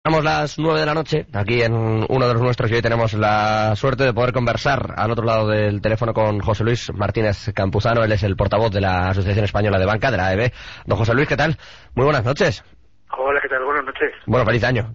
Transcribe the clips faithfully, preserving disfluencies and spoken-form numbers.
Damos las nueve de la noche, aquí en uno de los nuestros, y hoy tenemos la suerte de poder conversar al otro lado del teléfono con José Luis Martínez Campuzano. Él es el portavoz de la Asociación Española de Banca, de la A E B. Don José Luis, ¿qué tal? Muy buenas noches. Hola, ¿qué tal? Buenas noches. Bueno, feliz año.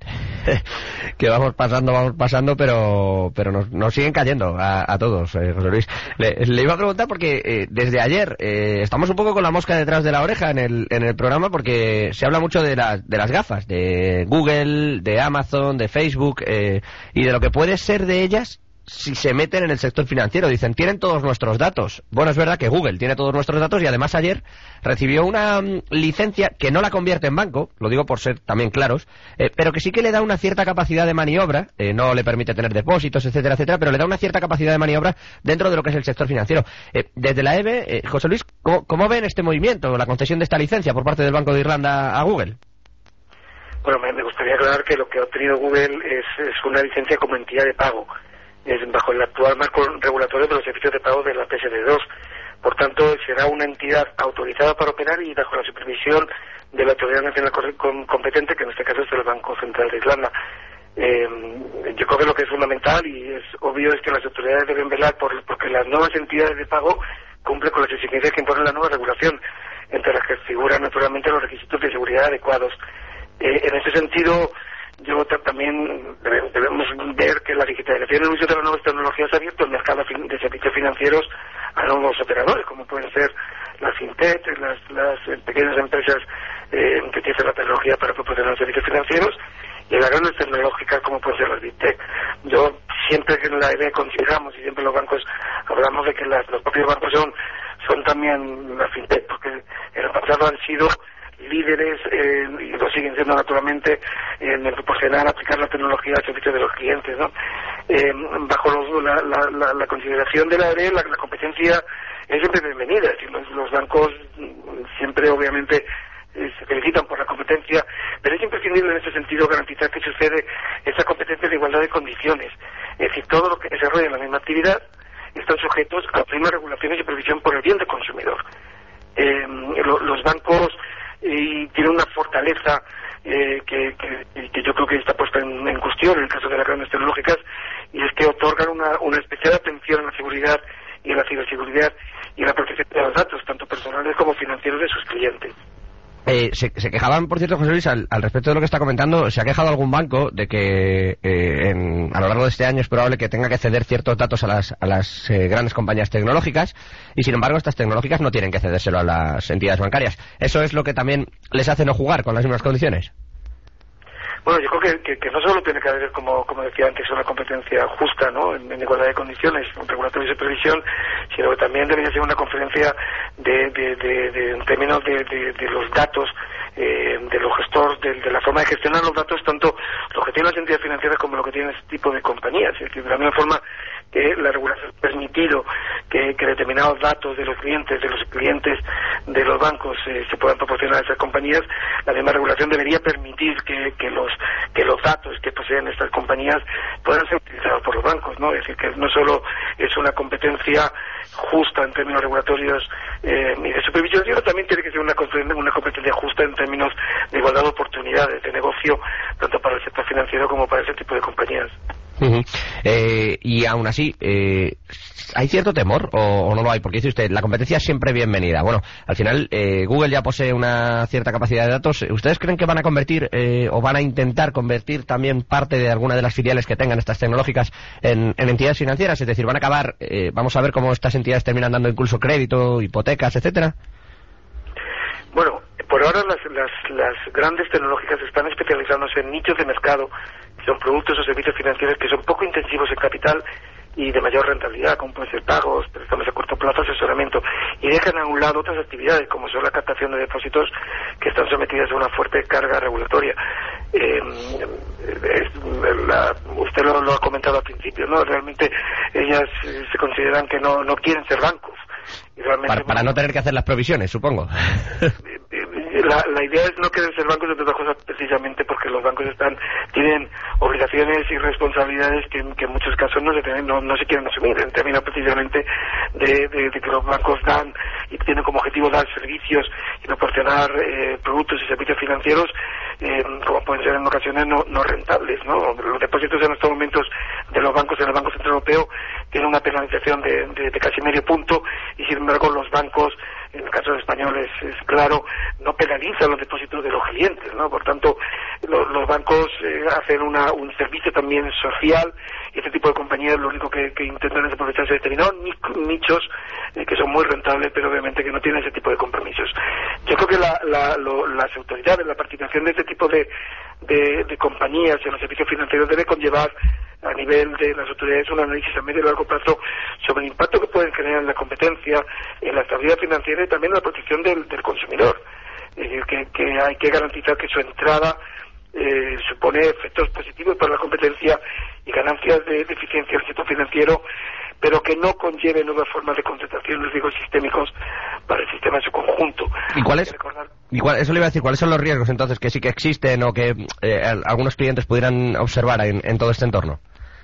Que vamos pasando, vamos pasando, pero pero nos, nos siguen cayendo a, a todos, eh, José Luis. Le, le iba a preguntar porque eh, desde ayer eh, estamos un poco con la mosca detrás de la oreja en el en el programa, porque se habla mucho de, la, de las gafas, de Google, de Amazon, de Facebook, eh, y de lo que puede ser de ellas si se meten en el sector financiero. Dicen, tienen todos nuestros datos. Bueno, es verdad que Google tiene todos nuestros datos y además ayer recibió una um, licencia que no la convierte en banco, lo digo por ser también claros, eh, pero que sí que le da una cierta capacidad de maniobra, eh, no le permite tener depósitos, etcétera, etcétera, pero le da una cierta capacidad de maniobra dentro de lo que es el sector financiero. Eh, desde la A E B, eh, José Luis, ¿cómo, ¿cómo ven este movimiento, la concesión de esta licencia por parte del Banco de Irlanda a Google? Bueno, me, me gustaría aclarar que lo que ha obtenido Google es, es una licencia como entidad de pago. Es bajo el actual marco regulatorio de los servicios de pago de la P S D dos. Por tanto, será una entidad autorizada para operar y bajo la supervisión de la Autoridad Nacional competente, que en este caso es el Banco Central de Irlanda. Eh, yo creo que lo que es fundamental y es obvio es que las autoridades deben velar por porque las nuevas entidades de pago cumplen con las exigencias que impone la nueva regulación, entre las que figuran naturalmente los requisitos de seguridad adecuados. Eh, en ese sentido, yo también debemos ver que la digitalización y el uso de las nuevas tecnologías ha abierto el mercado de servicios financieros a nuevos operadores, como pueden ser las fintech, las, las pequeñas empresas eh, que utilizan la tecnología para proporcionar servicios financieros, y las grandes tecnológicas como pueden ser las big tech. Yo siempre que en la A E B consideramos, y siempre los bancos hablamos de que las, los propios bancos son, son también las fintech, porque en el pasado han sido líderes, eh, y lo siguen siendo naturalmente, en el proporcionar, aplicar la tecnología al servicio de los clientes, ¿no? Eh, bajo los, la, la, la, la consideración de la A E B, la, la competencia es siempre bienvenida. Es decir, los, los bancos siempre, obviamente, eh, se felicitan por la competencia, pero es imprescindible en ese sentido garantizar que sucede esa competencia de igualdad de condiciones. Es decir, todo lo que desarrolla la misma actividad están sujetos a primas regulaciones y supervisión por el bien del consumidor. Eh, lo, los bancos y tiene una fortaleza eh, que, que, que yo creo que está puesta en, en cuestión en el caso de las grandes tecnológicas, y es que otorgan una, una especial atención a la seguridad y a la ciberseguridad y a la protección de los datos, tanto personales como financieros, de sus clientes. Eh, se, se quejaban, por cierto, José Luis, al, al respecto de lo que está comentando, se ha quejado algún banco de que eh, en, a lo largo de este año es probable que tenga que ceder ciertos datos a las, a las eh, grandes compañías tecnológicas, y sin embargo estas tecnológicas no tienen que cedérselo a las entidades bancarias. ¿Eso es lo que también les hace no jugar con las mismas condiciones? Bueno, yo creo que, que, que no solo tiene que haber, como, como decía antes, una competencia justa, ¿no?, en, en igualdad de condiciones, un regulatorio y supervisión, sino que también debería ser una conferencia de, de, de, de en términos de, de, de los datos, eh, de los gestores, de, de la forma de gestionar los datos, tanto lo que tienen las entidades financieras como lo que tienen este tipo de compañías. Es decir, de la misma forma que la regulación ha permitido que, que determinados datos de los clientes, de los clientes de los bancos eh, se puedan proporcionar a esas compañías, la misma regulación debería permitir que, que los que los datos que poseen estas compañías puedan ser utilizados por los bancos, ¿no? Es decir, que no solo es una competencia justa en términos regulatorios eh, y de supervisión, sino también tiene que ser una, una competencia justa en términos de igualdad de oportunidades de negocio, tanto para el sector financiero como para ese tipo de compañías. Uh-huh. eh, y aún así, eh, ¿hay cierto temor o, o no lo hay? Porque dice usted, la competencia es siempre bienvenida. Bueno, al final eh, Google ya posee una cierta capacidad de datos. ¿Ustedes creen que van a convertir eh, o van a intentar convertir también parte de alguna de las filiales que tengan estas tecnológicas en, en entidades financieras? Es decir, ¿van a acabar, eh, vamos a ver cómo estas entidades terminan dando incluso crédito, hipotecas, etcétera? Bueno, por ahora las, las, las grandes tecnológicas están especializándose en nichos de mercado, que son productos o servicios financieros que son poco intensivos en capital y de mayor rentabilidad, como pueden ser pagos, préstamos a corto plazo, asesoramiento, y dejan a un lado otras actividades, como son la captación de depósitos, que están sometidas a una fuerte carga regulatoria. Eh, es, la, usted lo, lo ha comentado al principio, ¿no? Realmente ellas eh, se consideran que no, no quieren ser bancos. Y realmente, para, para no tener que hacer las provisiones, supongo. la, la idea es no querer ser bancos, entre otras cosas, precisamente porque los bancos están tienen obligaciones y responsabilidades que, que en muchos casos no se tienen, no, no se quieren asumir, en términos precisamente de, de, de que los bancos dan y tienen como objetivo dar servicios y proporcionar eh, productos y servicios financieros eh, como pueden ser en ocasiones no, no rentables, ¿no? Los depósitos en estos momentos de los bancos en el Banco Central Europeo tienen una penalización de, de, de casi medio punto, y sin embargo los bancos, en el caso de español es, es claro, no penalizan los depósitos de los clientes, ¿no? Por tanto, lo, los bancos eh, hacen una, un servicio también social, y este tipo de compañías lo único que, que intentan es aprovecharse de determinados nichos eh, que son muy rentables, pero obviamente que no tienen ese tipo de compromisos. Yo creo que la, la, lo, las autoridades, la participación de este tipo de, de, de compañías en los servicios financieros debe conllevar a nivel de las autoridades un análisis a medio y largo plazo sobre el impacto que pueden generar en la competencia, en la estabilidad financiera y también en la protección del, del consumidor. Es decir, que, que hay que garantizar que su entrada eh, supone efectos positivos para la competencia y ganancias de, de eficiencia del sector financiero, pero que no conlleve nuevas formas de concentración de riesgos sistémicos para el sistema en su conjunto. ¿Y cuáles? ¿Y cuál, eso le iba a decir, ¿cuáles son los riesgos entonces que sí que existen o que eh, algunos clientes pudieran observar en, en todo este entorno?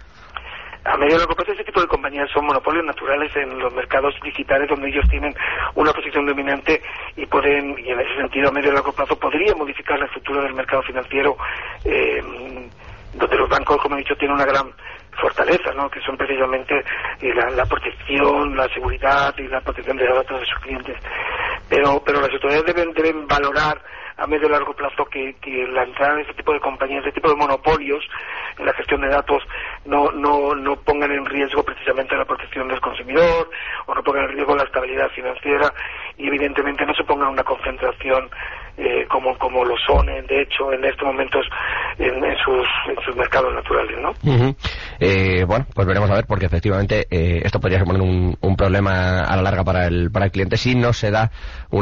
A medio y largo plazo, este tipo de compañías son monopolios naturales en los mercados digitales, donde ellos tienen una posición dominante y pueden, y en ese sentido, a medio y largo plazo, podría modificar la estructura del mercado financiero, eh, donde los bancos, como he dicho, tienen una gran fortaleza, ¿no? Que son precisamente eh, la, la protección, la seguridad y la protección de los datos de sus clientes. Pero, pero las autoridades deben, deben valorar a medio y largo plazo que, que la entrada de este tipo de compañías, este tipo de monopolios en la gestión de datos no, no, no pongan en riesgo precisamente la protección del consumidor, o no pongan en riesgo la estabilidad financiera, y evidentemente no se pongan una concentración eh, como, como lo son en, de hecho en estos momentos en, en, sus, en sus mercados naturales, ¿no? Uh-huh. eh, bueno, pues veremos a ver, porque efectivamente eh, esto podría suponer un, un problema a la larga para el, para el cliente si no se da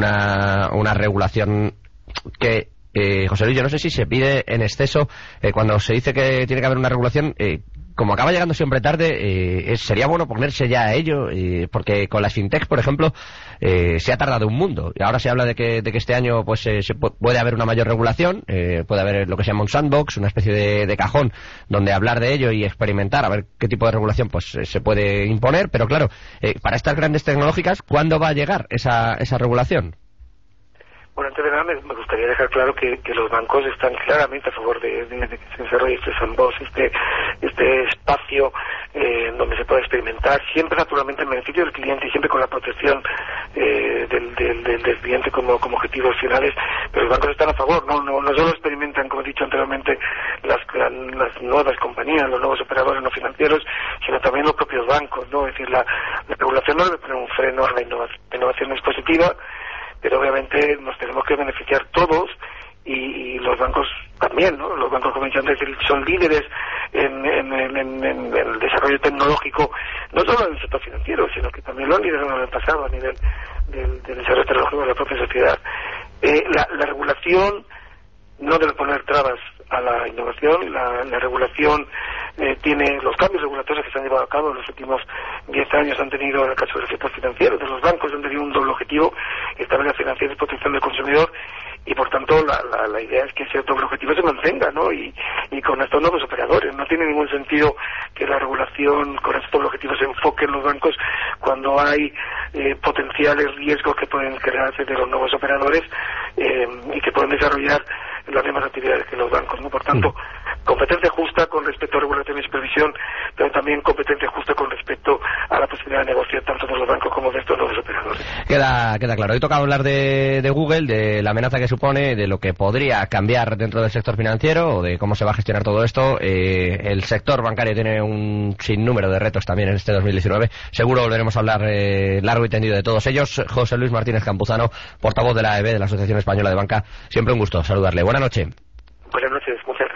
una, una regulación que, eh, José Luis, yo no sé si se pide en exceso eh, cuando se dice que tiene que haber una regulación. Eh, como acaba llegando siempre tarde, eh, sería bueno ponerse ya a ello, eh, porque con las fintechs, por ejemplo, eh, se ha tardado un mundo. Y ahora se habla de que, de que este año pues eh, se pu- puede haber una mayor regulación, eh, puede haber lo que se llama un sandbox, una especie de, de cajón donde hablar de ello y experimentar a ver qué tipo de regulación pues eh, se puede imponer. Pero claro, eh, para estas grandes tecnológicas, ¿cuándo va a llegar esa, esa regulación? Bueno, antes de nada me, me gustaría dejar claro que, que los bancos están claramente a favor de, de, de que se desarrolle este sandbox, este, este espacio eh, donde se pueda experimentar, siempre naturalmente en beneficio del cliente y siempre con la protección eh, del, del, del, del cliente como, como objetivos finales. Pero los bancos están a favor, no, no, no solo experimentan, como he dicho anteriormente, las, la, las nuevas compañías, los nuevos operadores no financieros, sino también los propios bancos, ¿no? Es decir, la, la regulación no debe poner un freno a la innovación, la innovación es positiva, pero obviamente nos tenemos que beneficiar todos, y, y los bancos también, ¿no? Los bancos, como he dicho antes, son líderes en, en, en, en, en el desarrollo tecnológico, no solo en el sector financiero, sino que también lo han liderado en el pasado a nivel del, del desarrollo tecnológico de la propia sociedad. Eh, la, la regulación no debe poner trabas a la innovación. La, la regulación eh, tiene los cambios regulatorios que se han llevado a cabo en los últimos diez años, han tenido, en el caso del sector financiero, de los bancos, han tenido un doble objetivo: estabilidad financiera y protección del consumidor, y por tanto la, la, la idea es que ese doble objetivo se mantenga, ¿no? Y, y con estos nuevos operadores no tiene ningún sentido que la regulación con estos doble objetivos se enfoque en los bancos cuando hay eh, potenciales riesgos que pueden crearse de los nuevos operadores eh, y que pueden desarrollar las mismas actividades que los bancos, ¿no? Por tanto, competencia justa con respecto a regulación y supervisión, pero también competencia justa con respecto a la posibilidad de negocio tanto de los bancos como de estos nuevos operadores. Queda, queda claro. Hoy toca hablar de, de Google, de la amenaza que supone, de lo que podría cambiar dentro del sector financiero, o de cómo se va a gestionar todo esto. Eh, el sector bancario tiene un sinnúmero de retos también en este dos mil diecinueve. Seguro volveremos a hablar eh, largo y tendido de todos ellos. José Luis Martínez Campuzano, portavoz de la A E B, de la Asociación Española de Banca. Siempre un gusto saludarle. Buenas noches. Buenas noches, muchas gracias.